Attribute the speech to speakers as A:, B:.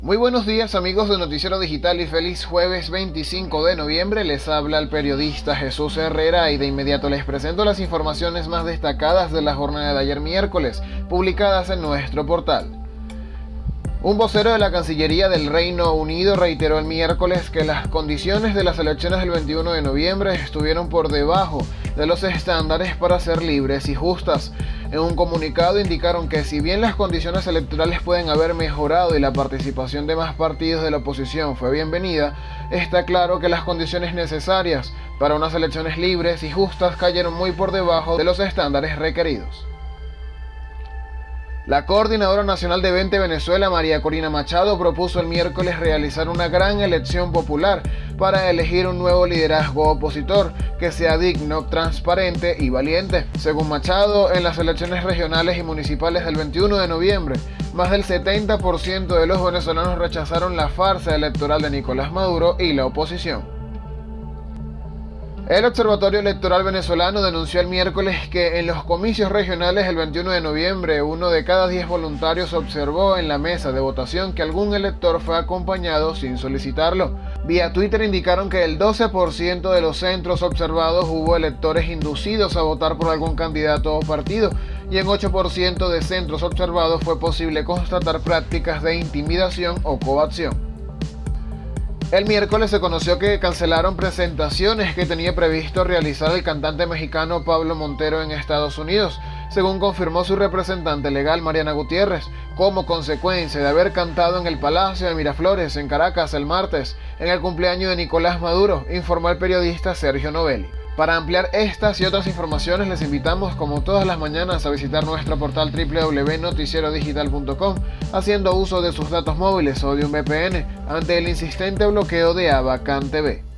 A: Muy buenos días amigos de Noticiero Digital y feliz jueves 25 de noviembre. Les habla el periodista Jesús Herrera y de inmediato les presento las informaciones más destacadas de la jornada de ayer miércoles, publicadas en nuestro portal. Un vocero de la Cancillería del Reino Unido reiteró el miércoles que las condiciones de las elecciones del 21 de noviembre estuvieron por debajo de los estándares para ser libres y justas. En un comunicado indicaron que si bien las condiciones electorales pueden haber mejorado y la participación de más partidos de la oposición fue bienvenida, está claro que las condiciones necesarias para unas elecciones libres y justas cayeron muy por debajo de los estándares requeridos. La Coordinadora Nacional de Vente Venezuela, María Corina Machado, propuso el miércoles realizar una gran elección popular para elegir un nuevo liderazgo opositor que sea digno, transparente y valiente. Según Machado, en las elecciones regionales y municipales del 21 de noviembre, más del 70% de los venezolanos rechazaron la farsa electoral de Nicolás Maduro y la oposición. El Observatorio Electoral Venezolano denunció el miércoles que en los comicios regionales del 21 de noviembre, 1 de cada 10 voluntarios observó en la mesa de votación que algún elector fue acompañado sin solicitarlo. Vía Twitter indicaron que el 12% de los centros observados hubo electores inducidos a votar por algún candidato o partido, y en 8% de centros observados fue posible constatar prácticas de intimidación o coacción. El miércoles se conoció que cancelaron presentaciones que tenía previsto realizar el cantante mexicano Pablo Montero en Estados Unidos, según confirmó su representante legal Mariana Gutiérrez, como consecuencia de haber cantado en el Palacio de Miraflores, en Caracas, el martes, en el cumpleaños de Nicolás Maduro, informó el periodista Sergio Novelli. Para ampliar estas y otras informaciones les invitamos como todas las mañanas a visitar nuestro portal www.noticierodigital.com haciendo uso de sus datos móviles o de un VPN ante el insistente bloqueo de Abacán TV.